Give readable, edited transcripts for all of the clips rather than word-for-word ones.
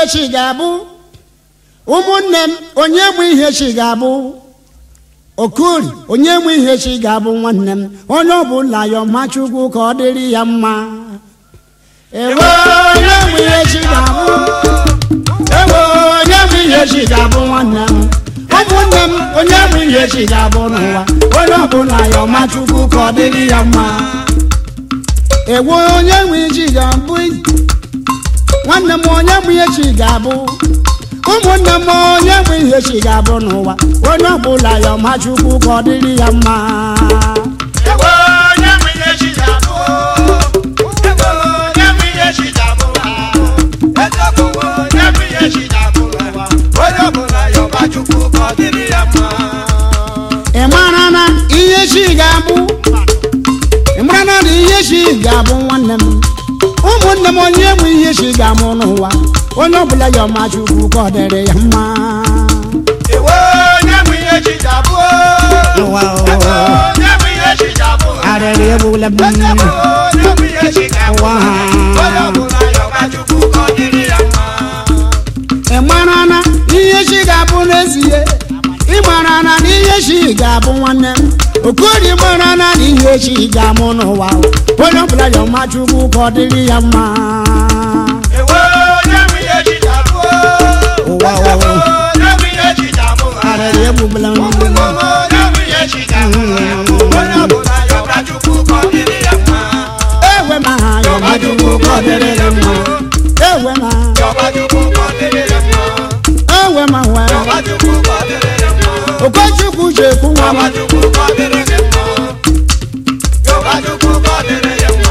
ihe chi ga-abụ ụmụnne m onye mụ ihe chi ga-abụ okuri onye mụ ihe chi ga-abụ nwanne m onye ọbụla ya ọma Chukwu ka ọ dịrị ya mma ewe onye mụ ihe chi ga-abụ ewe onye mụ ihe chi ga-abụ nwanne m ụmụnne m onye mụ ihe chi ga-abụ n'ụwa onye ọbụla ya ọma Chukwu ka ọ dịrị ya mma ewe onye mụ ihe chi ga-abụ nwanne m onye mụ ihe chi ga-abụ ụmụnne m onye mụ ihe chi ga-abụ n'ụwa onye ọbụla ya ọma Chukwu ka ọ dịrị ya mma ewe onye mụ ihe chi ga-abụ ewe onye mụ ihe chi ga-abụ eziokwu onye mụ ihe chi ga-abụ n'ụwa onye ọbụla ya ọma Chukwu ka ọ dịrị ya mma ị mara na ihe chi ga-abụ ị mara na ihe chi ga-abụ nwanne m ụmụnne m onye mụ ihe chi ga-amụ n'ụwa onye ọbụla ya ọma Chukwu ka ọ dịrị ya mma ewe onye mụ ihe chi ga-abụ ụwa onye mụ ihe chi ga-abụ arịrị egbula m onye mụ ihe chi ga-abụ onye ọbụla ya ọma Chukwu ka ọ dịrị ya mma ị mara na ihe chi ga-abụ n'ezie ị mara na ihe chi ga-abụ nwanne m okori mara na ihe chi ga-amụ n'ụwa onye ọbụla ya ọma Chukwu ka ọ dịrị ya mma ewe onye mụ ihe chi ga-abụ ụwa onye mụ ihe chi ga-abụ arịrị egbula m onye mụ ihe chi ga-abụ onye ọbụla ya ọma Chukwu ka ọ dịrị ya mma ewe ma ha ya ọma Chukwu ka ọ dịrị ya mma ewe ma ọma Chukwu ka ọ dịrị ya mma ewe ma nwa ọma Chukwu ka ọ dịrị ya mma Okochukwu jekwu nwa m ọma Chukwu ka ọ dịrị ya mma ọma Chukwu ka ọ dịrị ya mma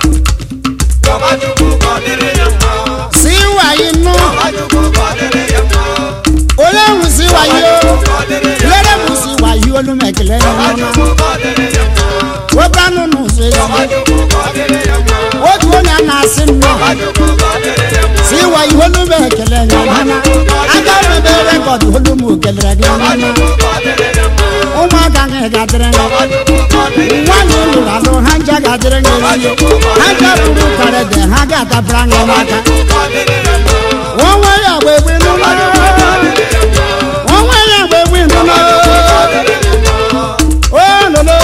ọma Chukwu ka ọ dịrị ya mma si wayi nụ ọma Chukwu ka ọ dịrị ya mma onye hụ si wayi o lere m si wayi olu m ekele ya ọma ọma Chukwu ka ọ dịrị ya mma nwoke anụ n'ụzọ ọma ezi Chukwu ka ọ dịrị ya mma otu onye a na-asị nnọọ ọma Chukwu ka ọ dịrị ya mma si wayi olu m ekele ya ọma aga m ebe rekọd olu m kelere gị ọma ụmụaka gị ga-adịrị gị nwaanyị lụrụ alụ ha nja ga-adịrị gị ha nja bụrụ karịdị ha ga-adabara gị n'aka onwe ya gba egbe n'ụlọ onwe ya gba egbe n'ụlọ ololo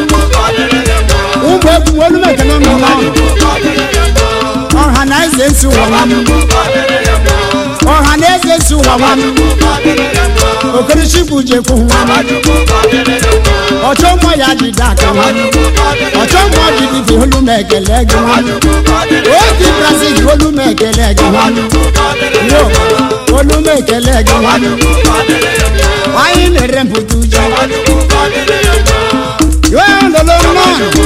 ụmụ egwu olu m ekele n'ụlọ ọha na eze esi ụwa nwa m ọha na eze esi ụwa nwa m Okorichukwu jekwu nwa m ọchọ mmụọ ya jide aka nwa m ọchọ mmụọ jide olu m ekele gị nwa m oge Brazil olu m ekele gị nwa m yo olu m ekele gị nwa m anyị na-ere mpụta uju yo lolo mmanụ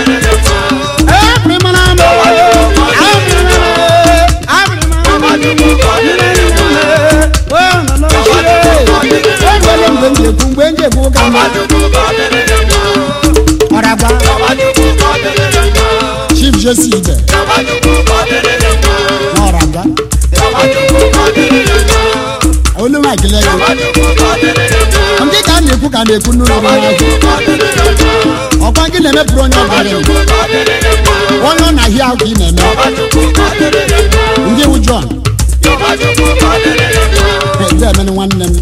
mgbe njegbu ka mma ọragba Chief Jesse Ibe ọragba olu ma ekele gị ndị ka a na-ekwu ka na-ekwu n'ụlọ ọkwa gị na-emepụrụ onye ọbara onye ọ na-ahịa ahụ ka ị na-eme ndị wu John ndị emene nwanne m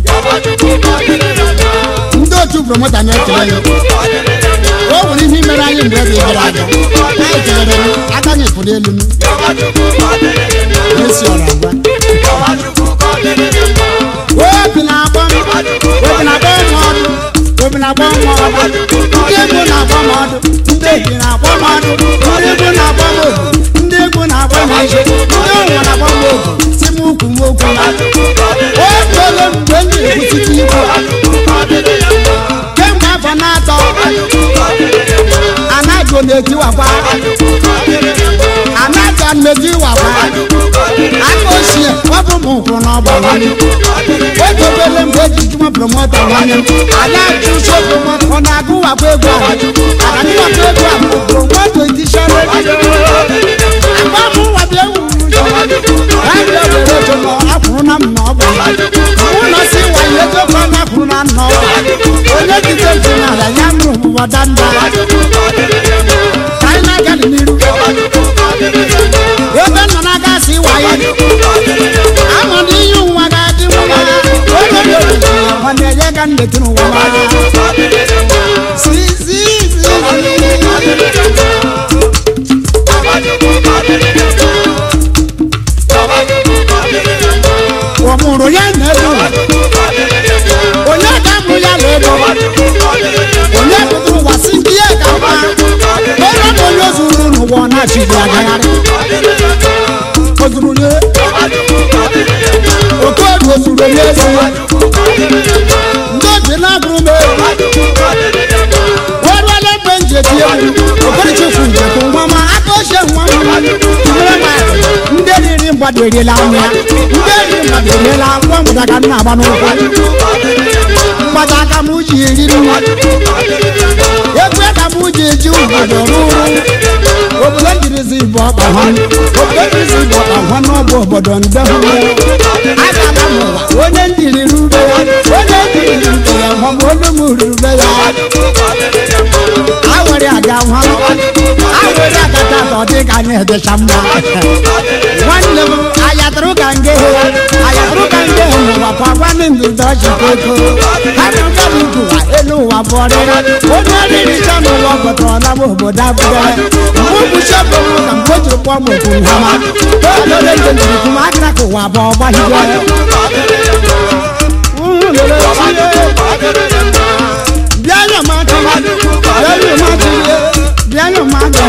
ndị otu promota na-ekele ya o nwere ihe mere anyị mgbe ebe gara aga anyị kelere m aka anyị pụrụ elu m esi ọra agwa obi na-agba m obi na-agba m ọdụ obi na-agba m ọdụ ndị egwu na-agba m ọdụ ndị ebi na-agba m ọdụ ndị egwu na-agba m obi ndị egwu na-agba m ije ndị ụwa na-agba m obi si m ukwu m okwu na otuole mgbe m na-ekwusite igwe kemgbe afọ na-atọ anaghị na-etiwakwa anaghị na-etiwakwa aka ochie ọbụ m nkwụ n'ọgba nwanne otobele mgbe eji jụma promota nwanne m anaghị ụsọ promota ọ na-agụwakwa egwu agụwakwa egwu ahụ promoto edishọn agba m nwabịa ewu akwụrụ na m na ọ bụ ụlọ si wayo ejekwa na akwụrụ na nna ọ onye jide ntị n'ala ya nrụ ụbọda nda ka anyị na-aga n'iru ebe nọ na-aga si wayo ama kan letin wa si wa muro ya na do onya ka mu ya le do onya ko wa si biye ka ma ora mo yo zuru no wa na chi ya ga ya ozuru ye o ko do zuru ye si ndo de na gru me wa le benje ti o ko ti fu je ko mama akoshe nwa nderi mbadere la nya nderi mbadere la kwa mudaka na ba no ko mudaka mu jiri nu egbe ka mu jeju obodo ru obodo ndiri zi bo ba han obodo zi bo ba han obodo ndahu aga na mu onye ndiri rube onye ndiri rube ya mo mo mu rube ya awori aga han awori aga ta to de ka ne de shamma one level ayatru kange no wa pa wa nindu da chikoko haru ka buku wa elu wa bore ona ni chamo wa ko na bo boda boda mo bu shapo mo kan bojo po mo ku hama lo le ndu ku ma kra ko wa bo ba hi wa biano ma ti biano ma ti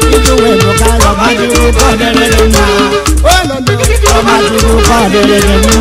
Thank you.